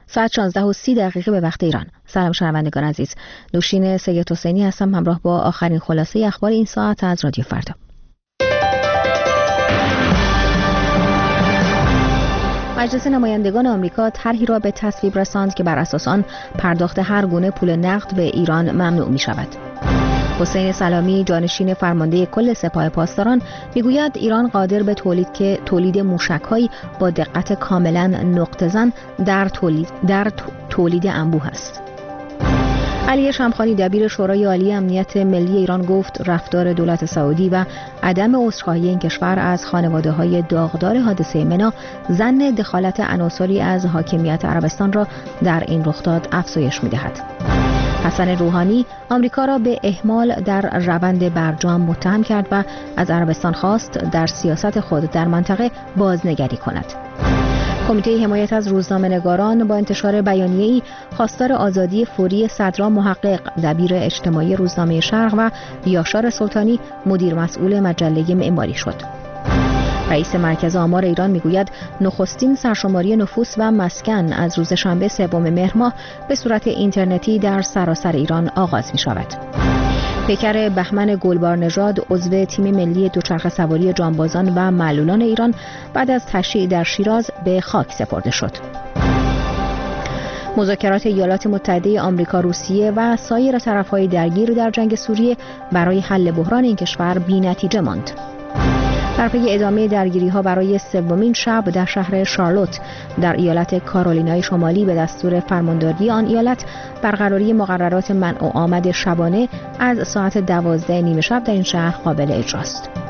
ساعت 16:30 به وقت ایران. سلام شنوندگان عزیز، نوشین سید حسینی هستم همراه با آخرین خلاصه اخبار این ساعت از رادیو فردا. مجلس نمایندگان آمریکا طرحی را به تصویب رساند که بر اساس آن پرداخت هر گونه پول نقد به ایران ممنوع می شود. حسین سلامی جانشین فرمانده کل سپاه پاسداران میگوید ایران قادر به تولید موشک‌هایی با دقت کاملا نقطه‌زن در تولید انبوه است. علی شمخانی دبیر شورای عالی امنیت ملی ایران گفت رفتار دولت سعودی و عدم عذرخواهی این کشور از خانواده‌های داغدار حادثه منا ظن دخالت عناصری از حاکمیت عربستان را در این رخداد افزایش می‌دهد. حسن روحانی آمریکا را به اهمال در روند برجام متهم کرد و از عربستان خواست در سیاست خود در منطقه بازنگری کند. کمیته حمایت از روزنامه‌نگاران با انتشار بیانیه‌ای خواستار آزادی فوری صدرا محقق دبیر اجتماعی روزنامه شرق و یاشار سلطانی مدیر مسئول مجله معماری شد. رئیس مرکز آمار ایران میگوید نخستین سرشماری نفوس و مسکن از روز شنبه 3 مهر ماه به صورت اینترنتی در سراسر ایران آغاز می شود. پیکر بهمن گلبار نژاد عضو تیم ملی دوچرخه سواری جانبازان و معلولان ایران بعد از تشییع در شیراز به خاک سپرده شد. مذاکرات ایالات متحده آمریکا، روسیه و سایر طرف‌های درگیر در جنگ سوریه برای حل بحران این کشور بی‌نتیجه ماند. در پی ادامه درگیری‌ها برای سومین شب در شهر شارلوت در ایالت کارولینای شمالی به دستور فرمانداری آن ایالت برقراری مقررات منع و آمد شبانه از ساعت 12 نیم شب در این شهر قابل اجراست.